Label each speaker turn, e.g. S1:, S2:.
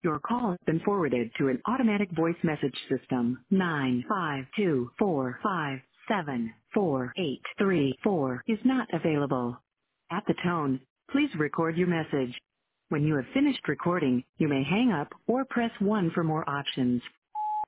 S1: Your call has been forwarded to an automatic voice message system. 95245774834 is not available. At the tone, please record your message. When you have finished recording, you may hang up or press 1 for more options.